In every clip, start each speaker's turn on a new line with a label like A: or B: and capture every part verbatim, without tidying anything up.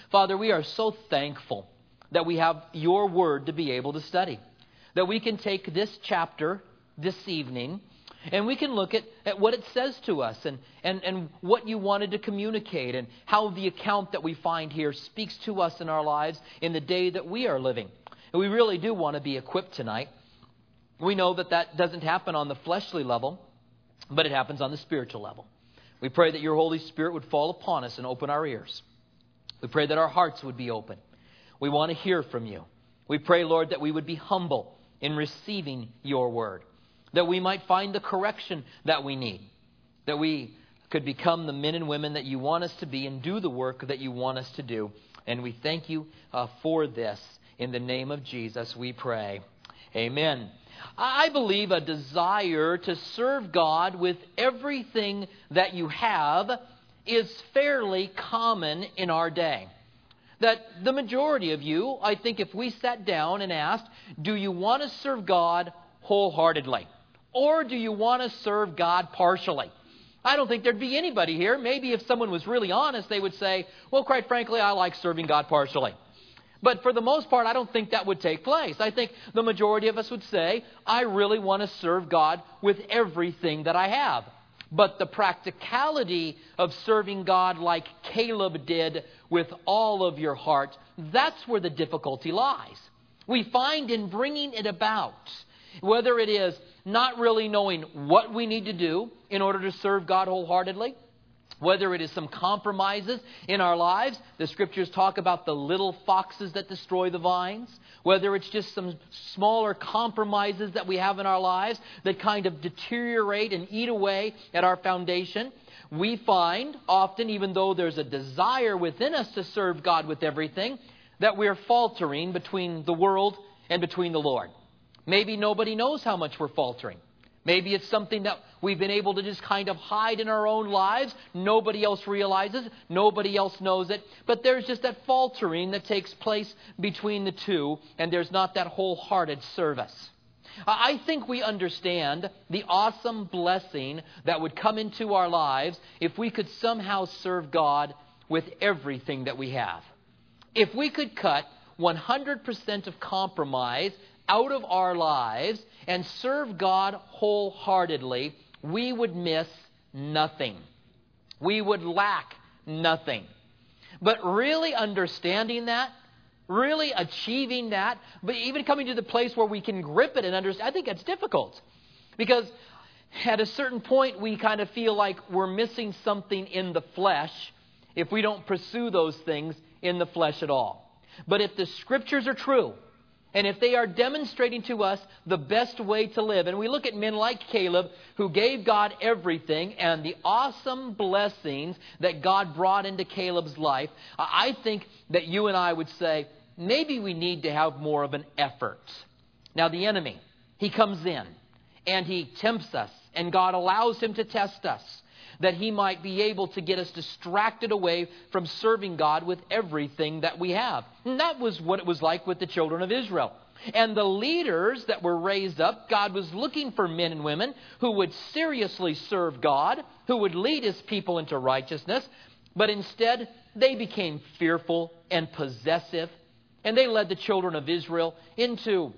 A: Father, we are so thankful that we have your word to be able to study. That we can take this chapter this evening and we can look at, at what it says to us and, and, and what you wanted to communicate and how the account that we find here speaks to us in our lives in the day that we are living. And we really do want to be equipped tonight. We know that that doesn't happen on the fleshly level, but it happens on the spiritual level. We pray that your Holy Spirit would fall upon us and open our ears. We pray that our hearts would be open. We want to hear from you. We pray, Lord, that we would be humble in receiving your word, that we might find the correction that we need, that we could become the men and women that you want us to be and do the work that you want us to do. And we thank you uh, for this. In the name of Jesus, we pray. Amen. I believe a desire to serve God with everything that you have is fairly common in our day. That the majority of you, I think if we sat down and asked, do you want to serve God wholeheartedly? Or do you want to serve God partially? I don't think there'd be anybody here. Maybe if someone was really honest, they would say, well, quite frankly, I like serving God partially. But for the most part, I don't think that would take place. I think the majority of us would say, I really want to serve God with everything that I have. But the practicality of serving God like Caleb did with all of your heart, that's where the difficulty lies. We find in bringing it about, whether it is not really knowing what we need to do in order to serve God wholeheartedly, whether it is some compromises in our lives. The scriptures talk about the little foxes that destroy the vines. Whether it's just some smaller compromises that we have in our lives that kind of deteriorate and eat away at our foundation. We find often, even though there's a desire within us to serve God with everything, that we're faltering between the world and between the Lord. Maybe nobody knows how much we're faltering. Maybe it's something that we've been able to just kind of hide in our own lives. Nobody else realizes. Nobody else knows it. But there's just that faltering that takes place between the two, and there's not that wholehearted service. I think we understand the awesome blessing that would come into our lives if we could somehow serve God with everything that we have. If we could cut one hundred percent of compromise out of our lives and serve God wholeheartedly, we would miss nothing. We would lack nothing. But really understanding that, really achieving that, but even coming to the place where we can grip it and understand, I think that's difficult. Because at a certain point, we kind of feel like we're missing something in the flesh if we don't pursue those things in the flesh at all. But if the scriptures are true, and if they are demonstrating to us the best way to live, and we look at men like Caleb who gave God everything and the awesome blessings that God brought into Caleb's life, I think that you and I would say, maybe we need to have more of an effort. Now the enemy, he comes in and he tempts us, and God allows him to test us, that he might be able to get us distracted away from serving God with everything that we have. And that was what it was like with the children of Israel. And the leaders that were raised up, God was looking for men and women who would seriously serve God, who would lead his people into righteousness. But instead, they became fearful and possessive, and they led the children of Israel into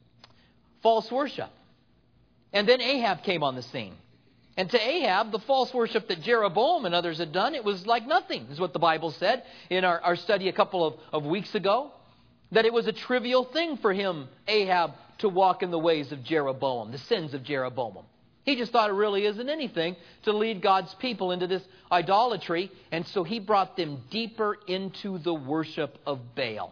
A: false worship. And then Ahab came on the scene. And to Ahab, the false worship that Jeroboam and others had done, it was like nothing, is what the Bible said in our, our study a couple of, of weeks ago. That it was a trivial thing for him, Ahab, to walk in the ways of Jeroboam, the sins of Jeroboam. He just thought it really isn't anything to lead God's people into this idolatry. And so he brought them deeper into the worship of Baal.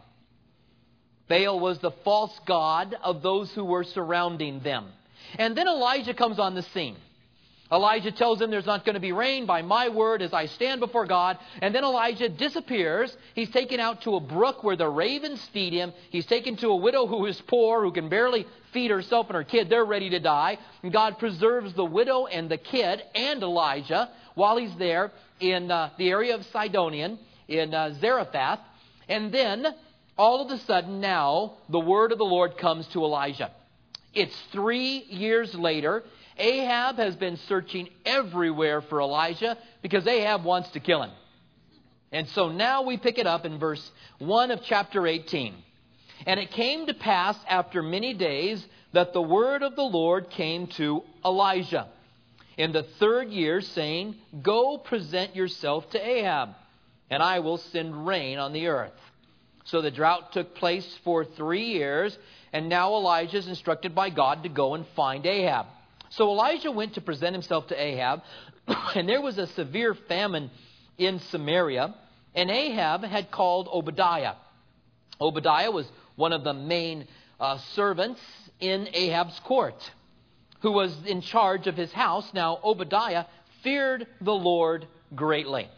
A: Baal was the false god of those who were surrounding them. And then Elijah comes on the scene. Elijah tells them there's not going to be rain by my word as I stand before God. And then Elijah disappears. He's taken out to a brook where the ravens feed him. He's taken to a widow who is poor, who can barely feed herself and her kid. They're ready to die. And God preserves the widow and the kid and Elijah while he's there in uh, the area of Sidonian, in uh, Zarephath. And then all of a sudden now the word of the Lord comes to Elijah. It's three years later. Ahab has been searching everywhere for Elijah because Ahab wants to kill him. And so now we pick it up in verse one of chapter eighteen. And it came to pass after many days that the word of the Lord came to Elijah in the third year, saying, Go present yourself to Ahab, and I will send rain on the earth. So the drought took place for three years, and now Elijah is instructed by God to go and find Ahab. So Elijah went to present himself to Ahab, and there was a severe famine in Samaria, and Ahab had called Obadiah. Obadiah was one of the main uh, servants in Ahab's court, who was in charge of his house. Now, Obadiah feared the Lord greatly.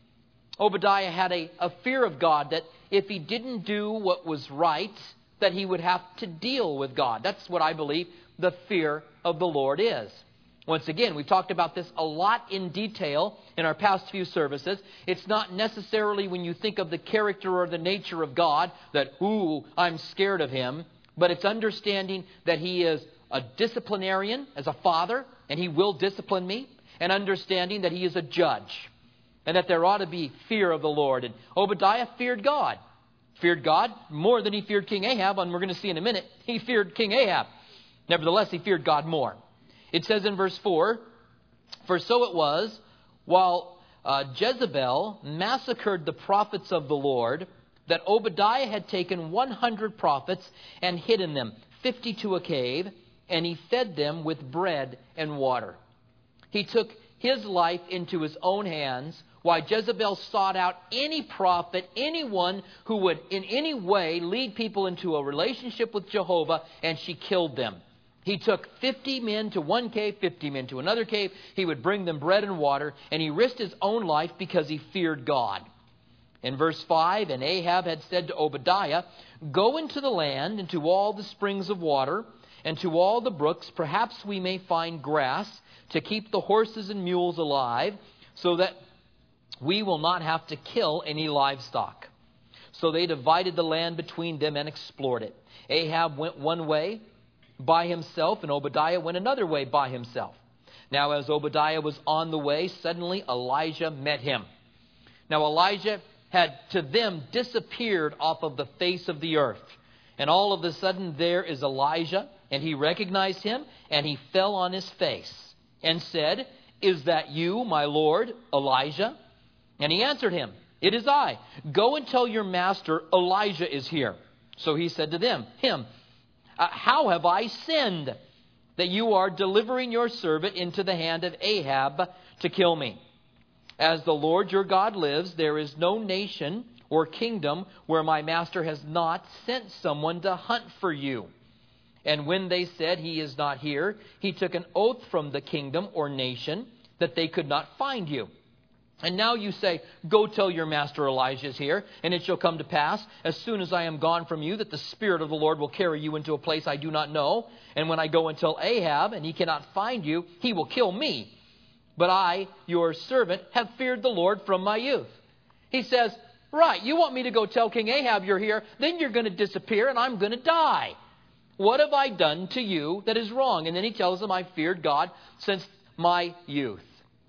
A: Obadiah had a, a fear of God that if he didn't do what was right, that he would have to deal with God. That's what I believe the fear of the Lord is. Once again, we've talked about this a lot in detail in our past few services. It's not necessarily when you think of the character or the nature of God that, ooh, I'm scared of him. But it's understanding that he is a disciplinarian as a father, and he will discipline me. And understanding that he is a judge, and that there ought to be fear of the Lord. And Obadiah feared God. Feared God more than he feared King Ahab. And we're going to see in a minute, he feared King Ahab. Nevertheless, he feared God more. It says in verse four, For so it was, while uh, Jezebel massacred the prophets of the Lord, that Obadiah had taken one hundred prophets and hidden them, fifty to a cave, and he fed them with bread and water. He took his life into his own hands, while Jezebel sought out any prophet, anyone who would in any way lead people into a relationship with Jehovah, and she killed them. He took fifty men to one cave, fifty men to another cave. He would bring them bread and water, and he risked his own life because he feared God. In verse five, And Ahab had said to Obadiah, Go into the land, and to all the springs of water, and to all the brooks, perhaps we may find grass to keep the horses and mules alive, so that we will not have to kill any livestock. So they divided the land between them and explored it. Ahab went one way by himself, and Obadiah went another way by himself. Now as Obadiah was on the way, suddenly Elijah met him. Now Elijah had to them disappeared off of the face of the earth. And all of a sudden there is Elijah, and he recognized him, and he fell on his face and said, Is that you, my Lord, Elijah? And he answered him, It is I. Go and tell your master, Elijah is here. So he said to them, him, Uh, how have I sinned that you are delivering your servant into the hand of Ahab to kill me? As the Lord your God lives, there is no nation or kingdom where my master has not sent someone to hunt for you. And when they said he is not here, he took an oath from the kingdom or nation that they could not find you. And now you say, Go tell your master Elijah is here, and it shall come to pass, as soon as I am gone from you, that the Spirit of the Lord will carry you into a place I do not know. And when I go and tell Ahab, and he cannot find you, he will kill me. But I, your servant, have feared the Lord from my youth. He says, right, you want me to go tell King Ahab you're here, then you're going to disappear and I'm going to die. What have I done to you that is wrong? And then he tells them, I feared God since my youth.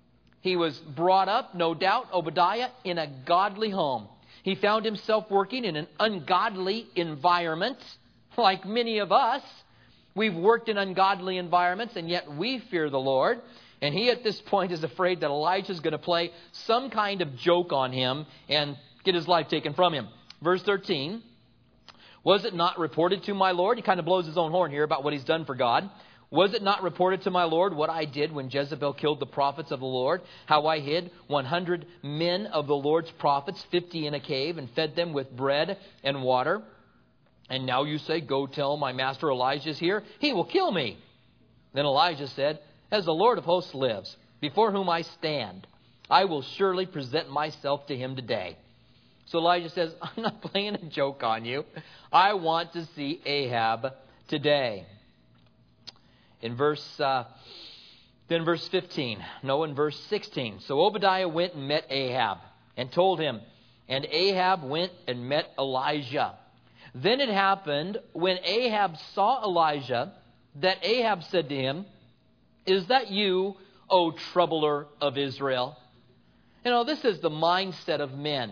A: He was brought up, no doubt, Obadiah, in a godly home. He found himself working in an ungodly environment, like many of us. We've worked in ungodly environments, and yet we fear the Lord. And he at this point is afraid that Elijah is going to play some kind of joke on him and get his life taken from him. Verse thirteen, Was it not reported to my Lord? He kind of blows his own horn here about what he's done for God. Was it not reported to my Lord what I did when Jezebel killed the prophets of the Lord? How I hid one hundred men of the Lord's prophets, fifty in a cave, and fed them with bread and water? And now you say, Go tell my master Elijah is here. He will kill me. Then Elijah said, As the Lord of hosts lives, before whom I stand, I will surely present myself to him today. So Elijah says, I'm not playing a joke on you. I want to see Ahab today. In verse, uh, then verse fifteen, no, in verse sixteen. So Obadiah went and met Ahab and told him, and Ahab went and met Elijah. Then it happened when Ahab saw Elijah that Ahab said to him, Is that you, O troubler of Israel? You know, this is the mindset of men.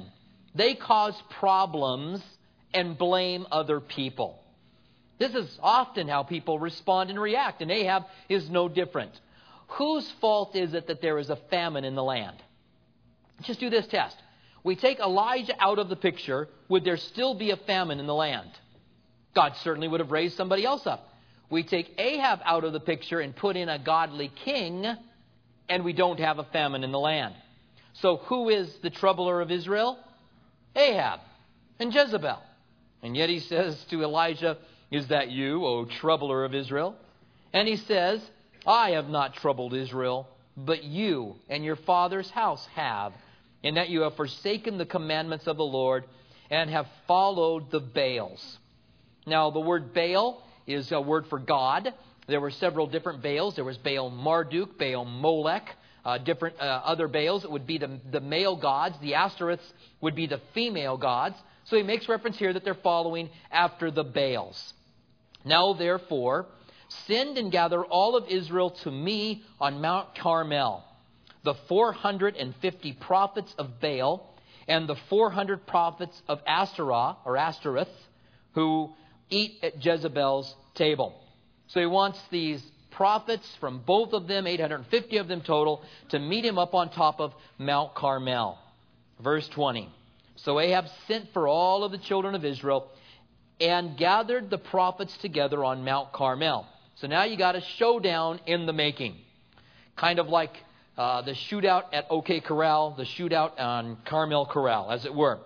A: They cause problems and blame other people. This is often how people respond and react, and Ahab is no different. Whose fault is it that there is a famine in the land? Just do this test. We take Elijah out of the picture, would there still be a famine in the land? God certainly would have raised somebody else up. We take Ahab out of the picture and put in a godly king, and we don't have a famine in the land. So who is the troubler of Israel? Ahab and Jezebel. And yet he says to Elijah, "Is that you, O troubler of Israel?" And he says, "I have not troubled Israel, but you and your father's house have, in that you have forsaken the commandments of the Lord and have followed the Baals." Now, the word Baal is a word for God. There were several different Baals. There was Baal Marduk, Baal Molech, uh, different uh, other Baals. It would be the, the male gods. The Ashtoreths would be the female gods. So he makes reference here that they're following after the Baals. "Now, therefore, send and gather all of Israel to me on Mount Carmel, the four hundred fifty prophets of Baal and the four hundred prophets of Ashtoreth, or Ashtoreth, who eat at Jezebel's table." So he wants these prophets from both of them, eight hundred fifty of them total, to meet him up on top of Mount Carmel. Verse twenty. "So Ahab sent for all of the children of Israel and gathered the prophets together on Mount Carmel." So now you got a showdown in the making. Kind of like uh, the shootout at OK Corral, the shootout on Carmel Corral, as it were.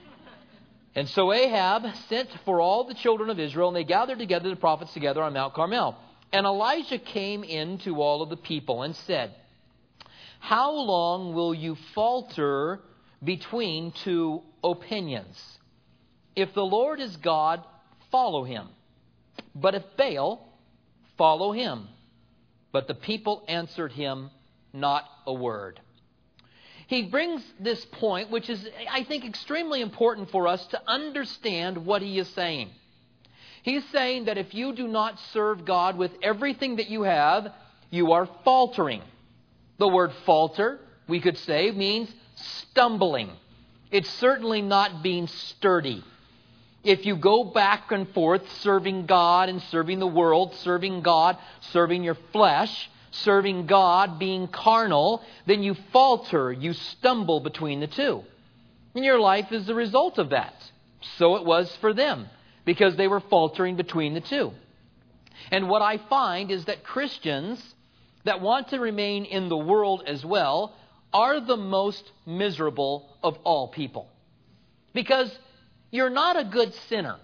A: And so Ahab sent for all the children of Israel, and they gathered together the prophets together on Mount Carmel. And Elijah came in to all of the people and said, "How long will you falter between two opinions? If the Lord is God, follow him. But if Baal, follow him." But the people answered him not a word. He brings this point, which is, I think, extremely important for us to understand what he is saying. He's saying that if you do not serve God with everything that you have, you are faltering. The word falter, we could say, means stumbling. It's certainly not being sturdy. If you go back and forth serving God and serving the world, serving God, serving your flesh, serving God, being carnal, then you falter, you stumble between the two. And your life is the result of that. So it was for them, because they were faltering between the two. And what I find is that Christians that want to remain in the world as well are the most miserable of all people. Because you're not a good sinner.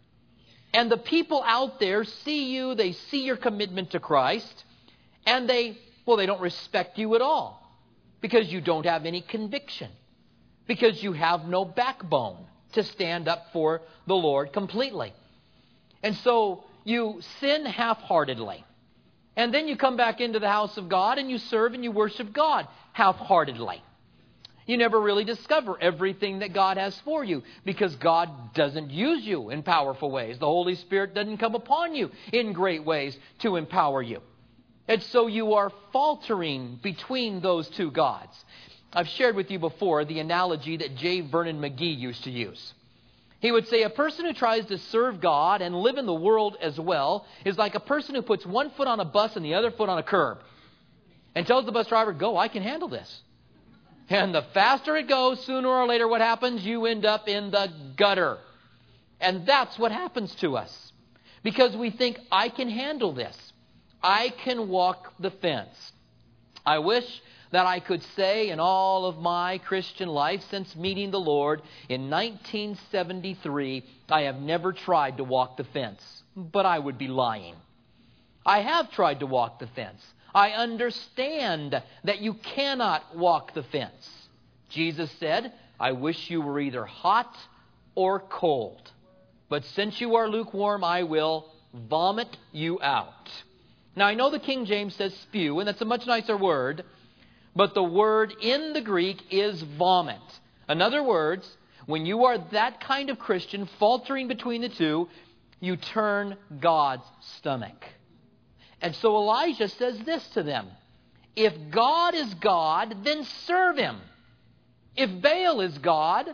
A: And the people out there see you, they see your commitment to Christ, and they, well, they don't respect you at all. Because you don't have any conviction. Because you have no backbone to stand up for the Lord completely. And so you sin half-heartedly. And then you come back into the house of God and you serve and you worship God half-heartedly. You never really discover everything that God has for you because God doesn't use you in powerful ways. The Holy Spirit doesn't come upon you in great ways to empower you. And so you are faltering between those two gods. I've shared with you before the analogy that J. Vernon McGee used to use. He would say a person who tries to serve God and live in the world as well is like a person who puts one foot on a bus and the other foot on a curb and tells the bus driver, "Go, I can handle this." And the faster it goes, sooner or later what happens? You end up in the gutter. And that's what happens to us. Because we think, I can handle this. I can walk the fence. I wish that I could say in all of my Christian life since meeting the Lord in nineteen seventy-three, I have never tried to walk the fence. But I would be lying. I have tried to walk the fence. I understand that you cannot walk the fence. Jesus said, "I wish you were either hot or cold. But since you are lukewarm, I will vomit you out." Now, I know the King James says spew, and that's a much nicer word. But the word in the Greek is vomit. In other words, when you are that kind of Christian, faltering between the two, you turn God's stomach. And so Elijah says this to them. If God is God, then serve him. If Baal is God,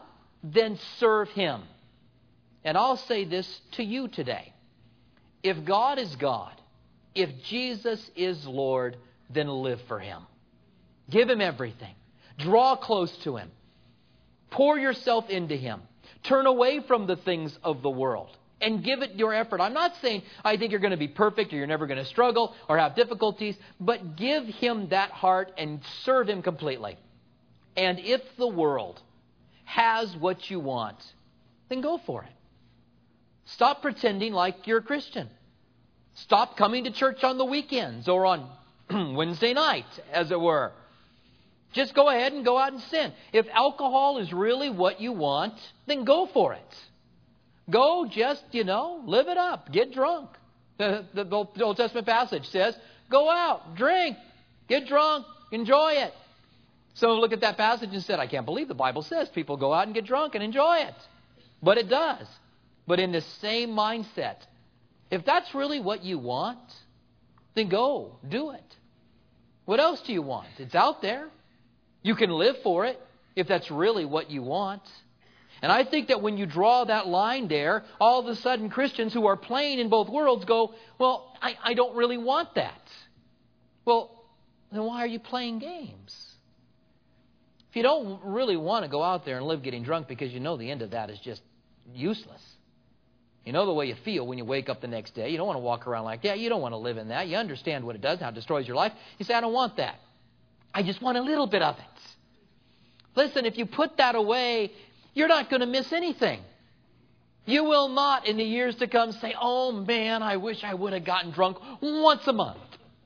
A: then serve Him. And I'll say this to you today. If God is God, if Jesus is Lord, then live for Him. Give Him everything. Draw close to Him. Pour yourself into Him. Turn away from the things of the world and give it your effort. I'm not saying I think you're going to be perfect or you're never going to struggle or have difficulties, but give Him that heart and serve Him completely. And if the world has what you want, then go for it. Stop pretending like you're a Christian. Stop coming to church on the weekends or on Wednesday night, as it were. Just go ahead and go out and sin. If alcohol is really what you want, then go for it. Go just, you know, live it up. Get drunk. The, the, the Old Testament passage says, go out, drink, get drunk, enjoy it. So look at that passage and said, I can't believe the Bible says people go out and get drunk and enjoy it. But it does. But in the same mindset, if that's really what you want, then go, do it. What else do you want? It's out there. You can live for it if that's really what you want. And I think that when you draw that line there, all of a sudden Christians who are playing in both worlds go, well, I, I don't really want that. Well, then why are you playing games? If you don't really want to go out there and live getting drunk because you know the end of that is just useless. You know the way you feel when you wake up the next day. You don't want to walk around like that. You don't want to live in that. You understand what it does, how it destroys your life. You say, I don't want that. I just want a little bit of it. Listen, if you put that away, you're not going to miss anything. You will not in the years to come say, oh man, I wish I would have gotten drunk once a month.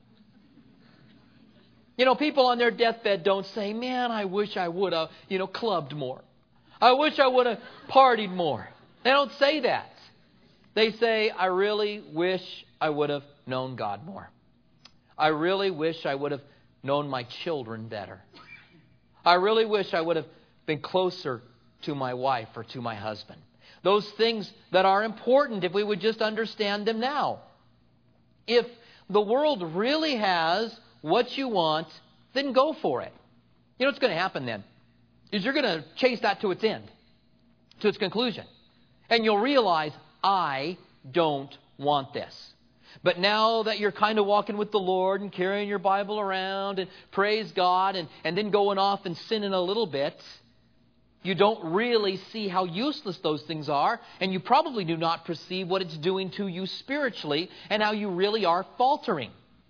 A: You know, people on their deathbed don't say, man, I wish I would have, you know, clubbed more. I wish I would have partied more. They don't say that. They say, I really wish I would have known God more. I really wish I would have known my children better. I really wish I would have been closer to my wife or to my husband. Those things that are important if we would just understand them now. If the world really has what you want, then go for it. You know what's going to happen then? Is you're going to chase that to its end, to its conclusion. And you'll realize, I don't want this. But now that you're kind of walking with the Lord and carrying your Bible around and praise God and, and then going off and sinning a little bit, you don't really see how useless those things are, and you probably do not perceive what it's doing to you spiritually and how you really are faltering.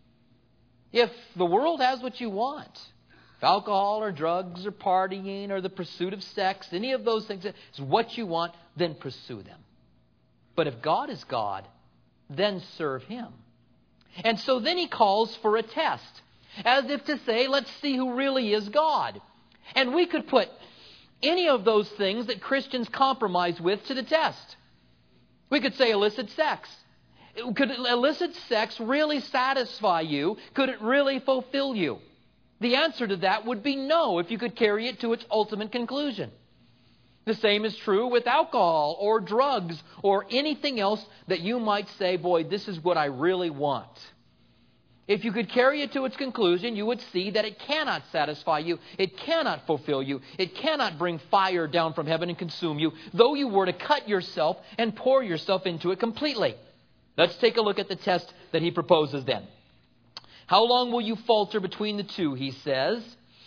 A: If the world has what you want, if alcohol or drugs or partying or the pursuit of sex, any of those things is what you want, then pursue them. But if God is God, then serve Him. And so then He calls for a test, as if to say, let's see who really is God. And we could put any of those things that Christians compromise with to the test. We could say illicit sex. Could illicit sex really satisfy you? Could it really fulfill you? The answer to that would be no, if you could carry it to its ultimate conclusion. The same is true with alcohol or drugs or anything else that you might say, boy, this is what I really want. If you could carry it to its conclusion, you would see that it cannot satisfy you. It cannot fulfill you. It cannot bring fire down from heaven and consume you, though you were to cut yourself and pour yourself into it completely. Let's take a look at the test that he proposes then. How long will you falter between the two, he says.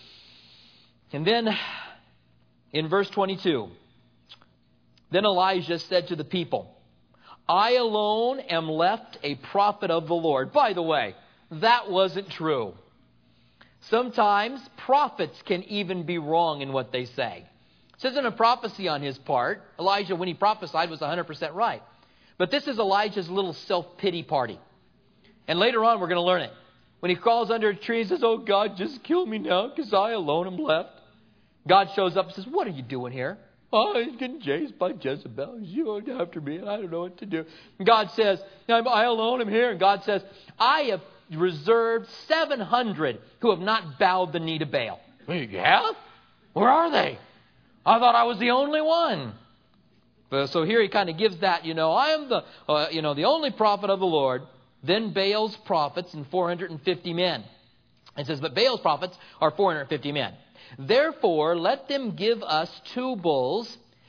A: And then in verse twenty-two, then Elijah said to the people, I alone am left a prophet of the Lord. By the way, that wasn't true. Sometimes prophets can even be wrong in what they say. This isn't a prophecy on his part. Elijah, when he prophesied, was one hundred percent right. But this is Elijah's little self-pity party. And later on, we're going to learn it. When he crawls under a tree and says, oh, God, just kill me now because I alone am left. God shows up and says, what are you doing here? Oh, I'm getting chased by Jezebel. She's going after me and I don't know what to do. And God says, I alone am here. And God says, I have reserved seven hundred who have not bowed the knee to Baal. You have? Where are they? I thought I was the only one. But, so here he kind of gives that, you know, I am the, uh, you know, the only prophet of the Lord. Then Baal's prophets and four hundred fifty men. It says, but Baal's prophets are four hundred fifty men. Therefore, let them give us two bulls,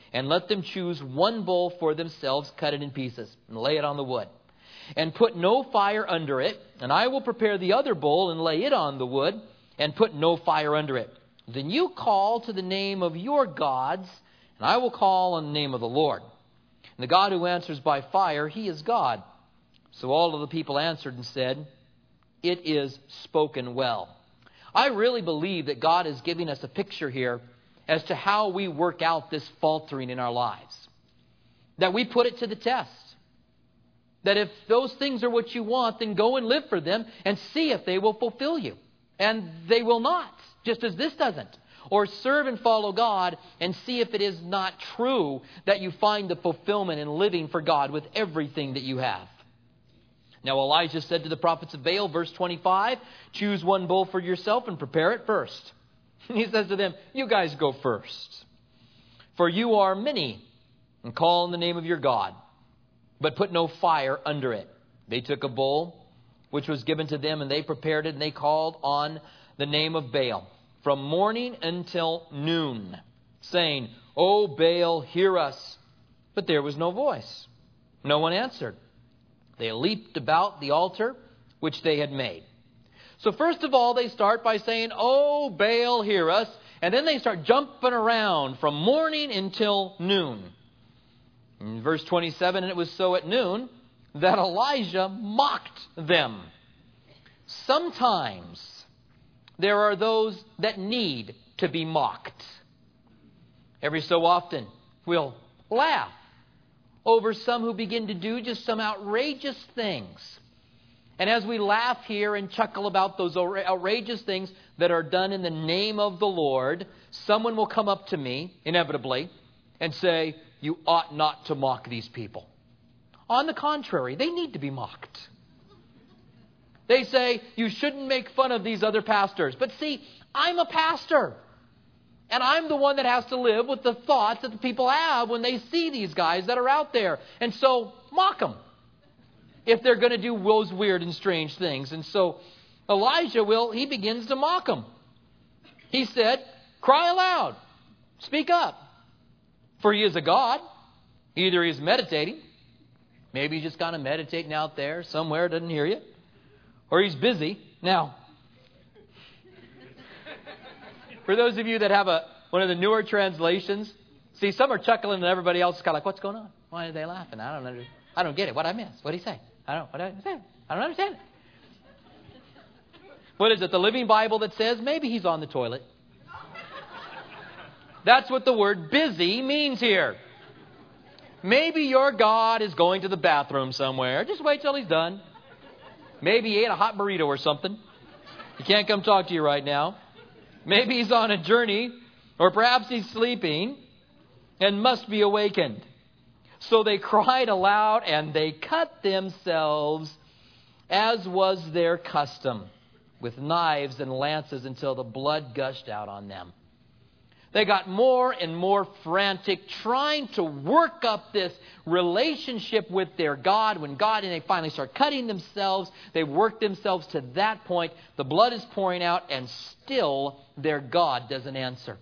A: and let them choose one bull for themselves, cut it in pieces, and lay it on the wood. And put no fire under it, and I will prepare the other bull and lay it on the wood, and put no fire under it. Then you call to the name of your gods, and I will call on the name of the Lord. And the God who answers by fire, he is God. So all of the people answered and said, it is spoken well. I really believe that God is giving us a picture here as to how we work out this faltering in our lives. That we put it to the test. That if those things are what you want, then go and live for them and see if they will fulfill you. And they will not, just as this doesn't. Or serve and follow God and see if it is not true that you find the fulfillment in living for God with everything that you have. Now Elijah said to the prophets of Baal, verse twenty-five, choose one bull for yourself and prepare it first. He says to them, you guys go first. For you are many, and call on the name of your God, but put no fire under it. They took a bull, which was given to them, and they prepared it, and they called on the name of Baal from morning until noon, saying, O Baal, hear us. But there was no voice. No one answered. They leaped about the altar which they had made. So first of all, they start by saying, O Baal, hear us. And then they start jumping around from morning until noon. In verse twenty-seven, and it was so at noon that Elijah mocked them. Sometimes there are those that need to be mocked. Every so often, we'll laugh over some who begin to do just some outrageous things. And as we laugh here and chuckle about those outrageous things that are done in the name of the Lord, someone will come up to me, inevitably, and say, you ought not to mock these people. On the contrary, they need to be mocked. They say, you shouldn't make fun of these other pastors. But see, I'm a pastor. And I'm the one that has to live with the thoughts that the people have when they see these guys that are out there. And so, mock them. If they're going to do those weird and strange things. And so, Elijah will, he begins to mock them. He said, cry aloud. Speak up. For he is a God. Either he's meditating. Maybe he's just kind of meditating out there somewhere, doesn't hear you. Or he's busy. Now, for those of you that have a one of the newer translations, see, some are chuckling and everybody else is kind of like, what's going on? Why are they laughing? I don't understand. I don't get it. What did I miss? What did he say? I don't what did I say? I don't understand it. What is it? The Living Bible that says maybe he's on the toilet. That's what the word busy means here. Maybe your God is going to the bathroom somewhere. Just wait till he's done. Maybe he ate a hot burrito or something. He can't come talk to you right now. Maybe he's on a journey, or perhaps he's sleeping and must be awakened. So they cried aloud and they cut themselves, as was their custom, with knives and lances until the blood gushed out on them. They got more and more frantic, trying to work up this relationship with their God. When God, and they finally start cutting themselves, they work themselves to that point. The blood is pouring out, and still their God doesn't answer.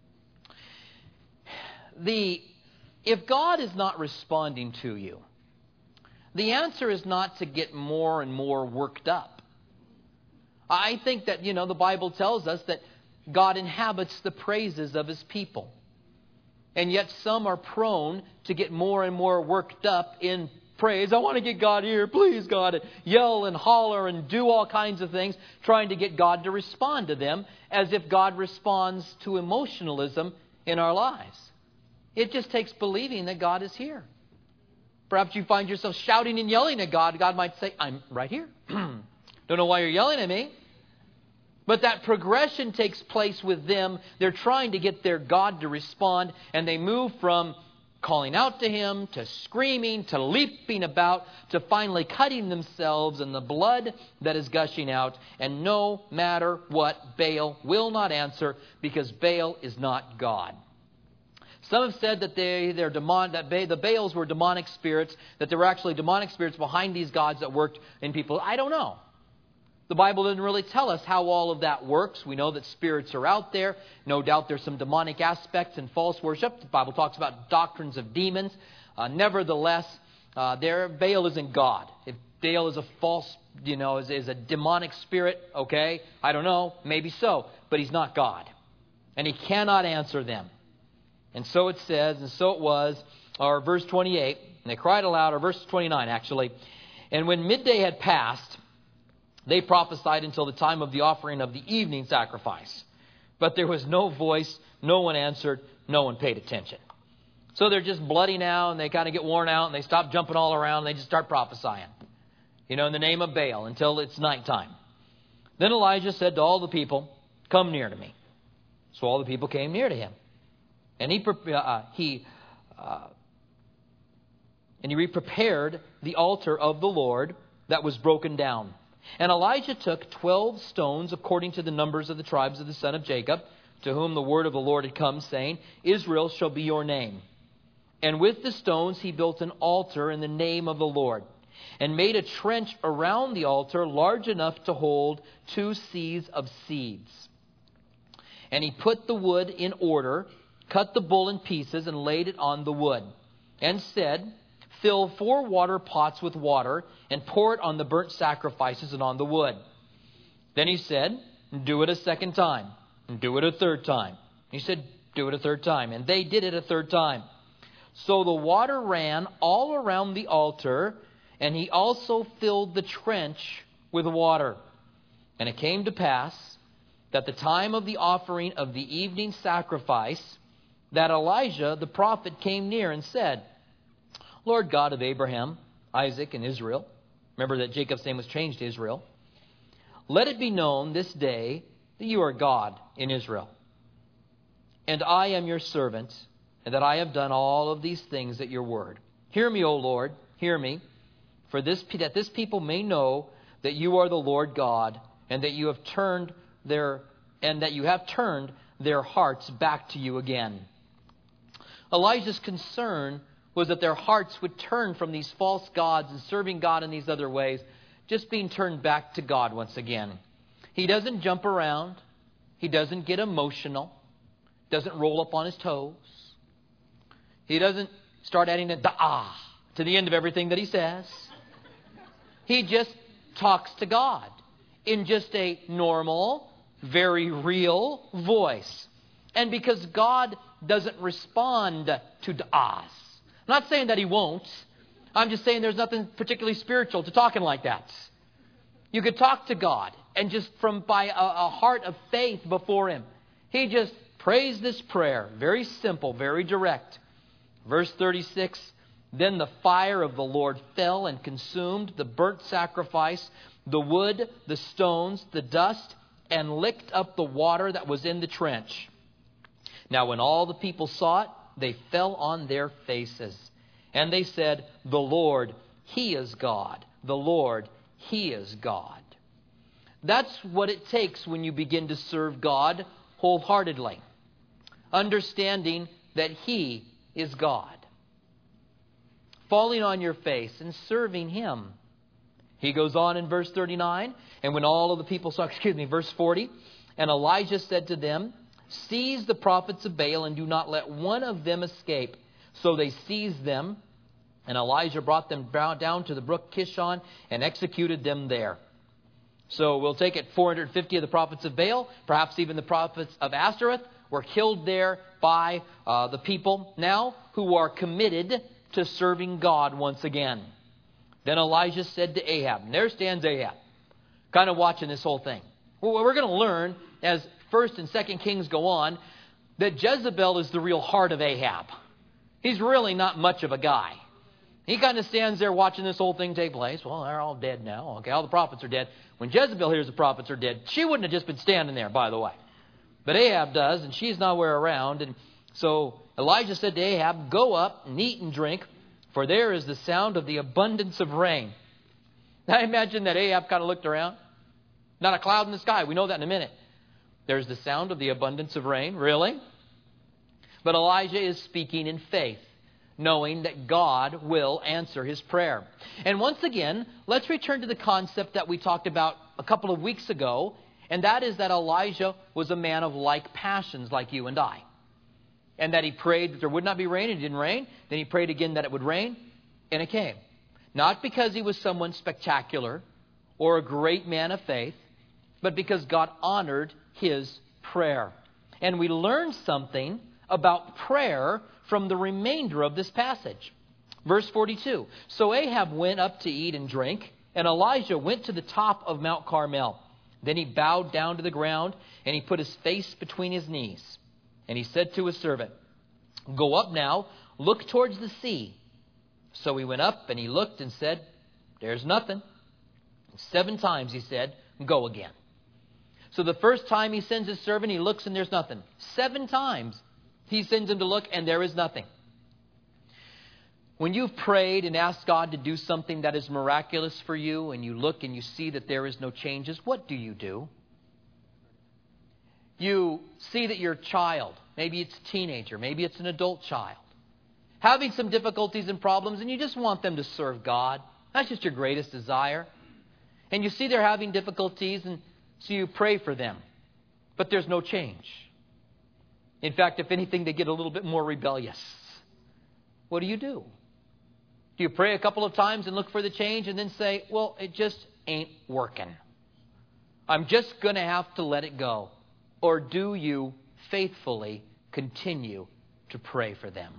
A: The, if God is not responding to you, the answer is not to get more and more worked up. I think that, you know, the Bible tells us that God inhabits the praises of his people. And yet some are prone to get more and more worked up in praise. I want to get God here, please God. And yell and holler and do all kinds of things, trying to get God to respond to them, as if God responds to emotionalism in our lives. It just takes believing that God is here. Perhaps you find yourself shouting and yelling at God. God might say, I'm right here. Don't know why you're yelling at me. But that progression takes place with them. They're trying to get their God to respond, and they move from calling out to him, to screaming, to leaping about, to finally cutting themselves in the blood that is gushing out. And no matter what, Baal will not answer, because Baal is not God. Some have said that they, they're demon, that ba- the Baals were demonic spirits, that there were actually demonic spirits behind these gods that worked in people. I don't know. The Bible doesn't really tell us how all of that works. We know that spirits are out there. No doubt there's some demonic aspects in false worship. The Bible talks about doctrines of demons. Uh, nevertheless, uh, there, Baal isn't God. If Baal is a false, you know, is, is a demonic spirit, okay, I don't know, maybe so. But he's not God. And he cannot answer them. And so it says, and so it was, or verse twenty-eight, and they cried aloud, or verse twenty-nine actually, and when midday had passed, they prophesied until the time of the offering of the evening sacrifice. But there was no voice, no one answered, no one paid attention. So they're just bloody now, and they kind of get worn out, and they stop jumping all around, and they just start prophesying, you know, in the name of Baal until it's nighttime. Then Elijah said to all the people, come near to me. So all the people came near to him. And he, uh, he, uh, and he prepared the altar of the Lord that was broken down. And Elijah took twelve stones according to the numbers of the tribes of the son of Jacob, to whom the word of the Lord had come, saying, Israel shall be your name. And with the stones he built an altar in the name of the Lord, and made a trench around the altar large enough to hold two seahs of seeds. And he put the wood in order, cut the bull in pieces, and laid it on the wood, and said, fill four water pots with water, and pour it on the burnt sacrifices and on the wood. Then he said, do it a second time, and do it a third time. He said, do it a third time. And they did it a third time. So the water ran all around the altar, and he also filled the trench with water. And it came to pass that the time of the offering of the evening sacrifice, that Elijah the prophet came near and said, Lord God of Abraham, Isaac, and Israel. Remember that Jacob's name was changed to Israel. Let it be known this day that you are God in Israel. And I am your servant, and that I have done all of these things at your word. Hear me, O Lord, hear me, for this that this people may know that you are the Lord God, and that you have turned their and that you have turned their hearts back to you again. Elijah's concern was that their hearts would turn from these false gods and serving God in these other ways, just being turned back to God once again. He doesn't jump around. He doesn't get emotional. Doesn't roll up on his toes. He doesn't start adding a da'ah to the end of everything that he says. He just talks to God in just a normal, very real voice. And because God doesn't respond to da'ahs, I'm not saying that he won't. I'm just saying there's nothing particularly spiritual to talking like that. You could talk to God and just from by a, a heart of faith before him. He just prays this prayer. Very simple, very direct. Verse thirty-six, then the fire of the Lord fell and consumed the burnt sacrifice, the wood, the stones, the dust, and licked up the water that was in the trench. Now when all the people saw it, they fell on their faces. And they said, the Lord, He is God. The Lord, He is God. That's what it takes when you begin to serve God wholeheartedly. Understanding that He is God. Falling on your face and serving Him. He goes on in verse thirty-nine. And when all of the people saw, excuse me, verse forty. And Elijah said to them, seize the prophets of Baal and do not let one of them escape. So they seized them, and Elijah brought them down to the brook Kishon and executed them there. So we'll take it four hundred fifty of the prophets of Baal, perhaps even the prophets of Ashtoreth, were killed there by uh, the people now who are committed to serving God once again. Then Elijah said to Ahab, and there stands Ahab, kind of watching this whole thing. Well, we're going to learn as First and Second Kings go on that Jezebel is the real heart of Ahab. He's really not much of a guy. He kind of stands there watching this whole thing take place. Well, they're all dead now. Okay, all the prophets are dead. When Jezebel hears the prophets are dead, she wouldn't have just been standing there, by the way. But Ahab does, and she's nowhere around. And so Elijah said to Ahab, go up and eat and drink, for there is the sound of the abundance of rain. I imagine that Ahab kind of looked around. Not a cloud in the sky. We know that in a minute. There's the sound of the abundance of rain. Really? But Elijah is speaking in faith, knowing that God will answer his prayer. And once again, let's return to the concept that we talked about a couple of weeks ago, and that is that Elijah was a man of like passions like you and I. And that he prayed that there would not be rain, and it didn't rain. Then he prayed again that it would rain, and it came. Not because he was someone spectacular or a great man of faith, but because God honored his prayer. And we learn something about prayer from the remainder of this passage. Verse forty-two. So Ahab went up to eat and drink, and Elijah went to the top of Mount Carmel. Then he bowed down to the ground, and he put his face between his knees. And he said to his servant, Go up now, look towards the sea. So he went up, and he looked and said, There's nothing. Seven times he said, Go again. So the first time he sends his servant, he looks and there's nothing. Seven times he sends him to look, and there is nothing. When you've prayed and asked God to do something that is miraculous for you, and you look and you see that there is no changes, what do you do? You see that your child, maybe it's a teenager, maybe it's an adult child, having some difficulties and problems, and you just want them to serve God. That's just your greatest desire. And you see they're having difficulties, and so you pray for them. But there's no change. In fact, if anything, they get a little bit more rebellious. What do you do? Do you pray a couple of times and look for the change and then say, well, it just ain't working. I'm just going to have to let it go. Or do you faithfully continue to pray for them?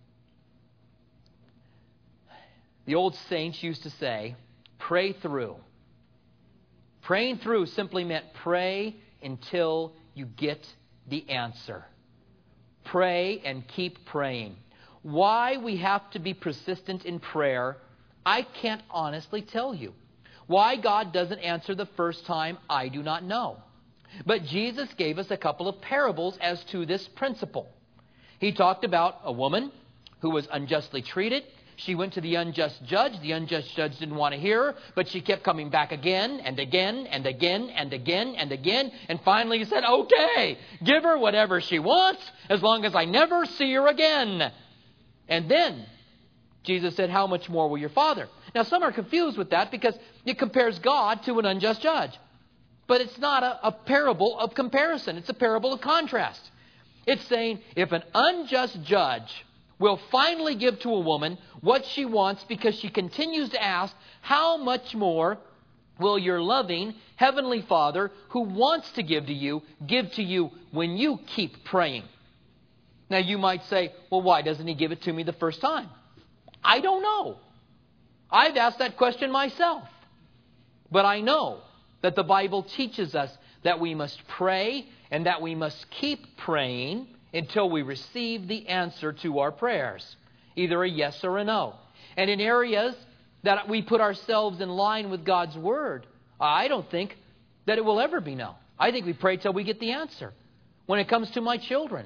A: The old saints used to say, pray through. Praying through simply meant pray until you get the answer. Pray and keep praying. Why we have to be persistent in prayer, I can't honestly tell you. Why God doesn't answer the first time, I do not know. But Jesus gave us a couple of parables as to this principle. He talked about a woman who was unjustly treated. She went to the unjust judge. The unjust judge didn't want to hear her, but she kept coming back again and again and again and again and again. And finally he said, okay, give her whatever she wants as long as I never see her again. And then Jesus said, how much more will your Father? Now some are confused with that because it compares God to an unjust judge. But it's not a, a parable of comparison. It's a parable of contrast. It's saying if an unjust judge will finally give to a woman what she wants because she continues to ask, how much more will your loving Heavenly Father who wants to give to you, give to you when you keep praying? Now you might say, well, why doesn't He give it to me the first time? I don't know. I've asked that question myself. But I know that the Bible teaches us that we must pray and that we must keep praying until we receive the answer to our prayers, either a yes or a no. And in areas that we put ourselves in line with God's Word, I don't think that it will ever be no. I think we pray till we get the answer. When it comes to my children,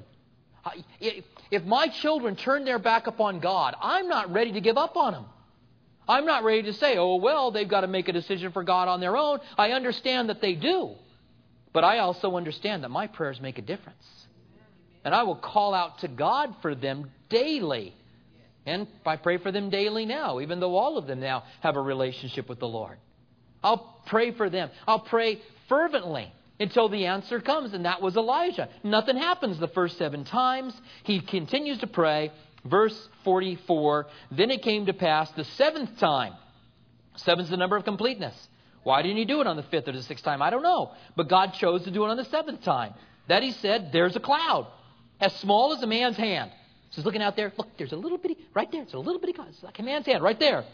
A: if my children turn their back upon God, I'm not ready to give up on them. I'm not ready to say, oh, well, they've got to make a decision for God on their own. I understand that they do. But I also understand that my prayers make a difference. And I will call out to God for them daily. And I pray for them daily now, even though all of them now have a relationship with the Lord. I'll pray for them. I'll pray fervently until the answer comes. And that was Elijah. Nothing happens the first seven times. He continues to pray. Verse forty-four, then it came to pass the seventh time. Seven's the number of completeness. Why didn't He do it on the fifth or the sixth time? I don't know. But God chose to do it on the seventh time. That He said, there's a cloud as small as a man's hand. So He's looking out there. Look, there's a little bitty, right there. It's a little bitty cloud. It's like a man's hand right there.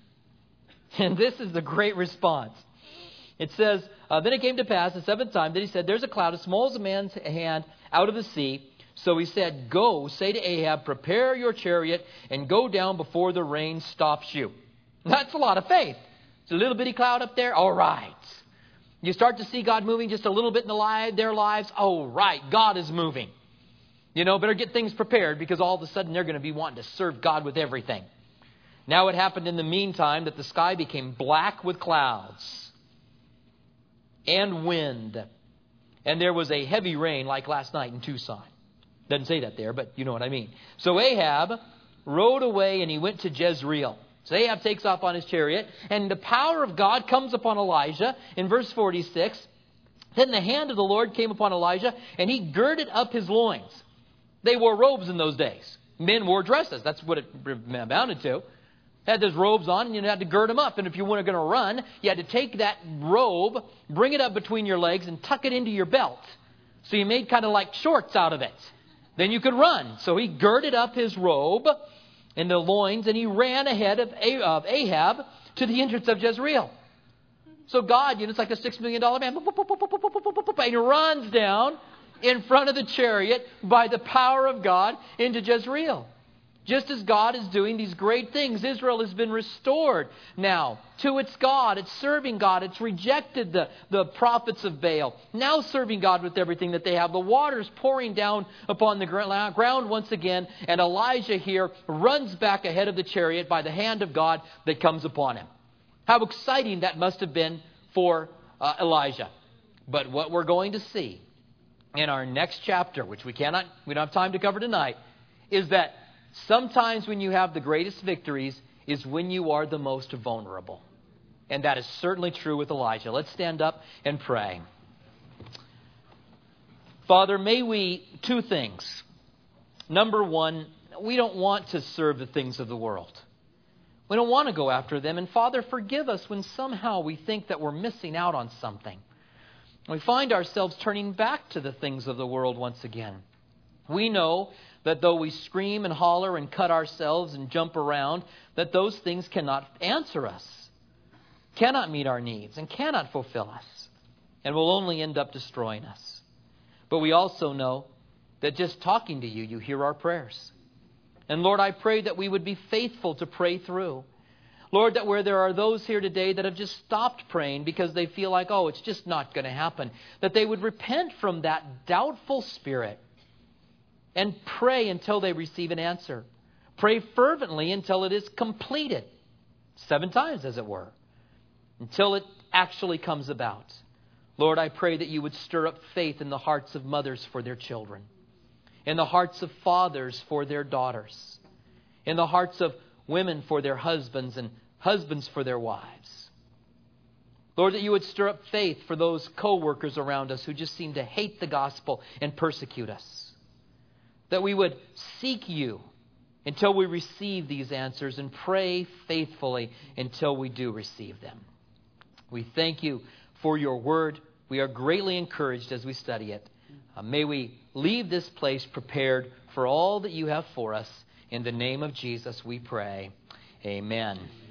A: And this is the great response. It says, uh, then it came to pass the seventh time that He said, there's a cloud as small as a man's hand out of the sea. So He said, go, say to Ahab, prepare your chariot and go down before the rain stops you. That's a lot of faith. It's a little bitty cloud up there. All right. You start to see God moving just a little bit in the li- their lives. Oh, right. God is moving. You know, better get things prepared because all of a sudden they're going to be wanting to serve God with everything. Now it happened in the meantime that the sky became black with clouds and wind. And there was a heavy rain like last night in Tucson. Doesn't say that there, but you know what I mean. So Ahab rode away and he went to Jezreel. So Ahab takes off on his chariot, and the power of God comes upon Elijah. In verse forty-six, then the hand of the Lord came upon Elijah, and he girded up his loins. They wore robes in those days. Men wore dresses. That's what it amounted to. They had those robes on, and you had to gird them up. And if you weren't going to run, you had to take that robe, bring it up between your legs, and tuck it into your belt. So you made kind of like shorts out of it. Then you could run. So he girded up his robe in the loins, and he ran ahead of Ahab to the entrance of Jezreel. So God, you know, it's like a six million dollars man, and he runs down in front of the chariot by the power of God into Jezreel. Just as God is doing these great things, Israel has been restored now to its God. It's serving God. It's rejected the, the prophets of Baal. Now serving God with everything that they have. The water's pouring down upon the ground once again. And Elijah here runs back ahead of the chariot by the hand of God that comes upon him. How exciting that must have been for uh, Elijah. But what we're going to see in our next chapter, which we cannot, we don't have time to cover tonight, is that sometimes when you have the greatest victories is when you are the most vulnerable. And that is certainly true with Elijah. Let's stand up and pray. Father, may we, two things. Number one, we don't want to serve the things of the world. We don't want to go after them. And Father, forgive us when somehow we think that we're missing out on something. We find ourselves turning back to the things of the world once again. We know that though we scream and holler and cut ourselves and jump around, that those things cannot answer us, cannot meet our needs, and cannot fulfill us, and will only end up destroying us. But we also know that just talking to you, you hear our prayers. And Lord, I pray that we would be faithful to pray through. Lord, that where there are those here today that have just stopped praying because they feel like, oh, it's just not going to happen, that they would repent from that doubtful spirit and pray until they receive an answer. Pray fervently until it is completed. Seven times, as it were. Until it actually comes about. Lord, I pray that you would stir up faith in the hearts of mothers for their children. In the hearts of fathers for their daughters. In the hearts of women for their husbands and husbands for their wives. Lord, that you would stir up faith for those co-workers around us who just seem to hate the gospel and persecute us. That we would seek you until we receive these answers and pray faithfully until we do receive them. We thank you for your word. We are greatly encouraged as we study it. Uh, may we leave this place prepared for all that you have for us. In the name of Jesus we pray. Amen.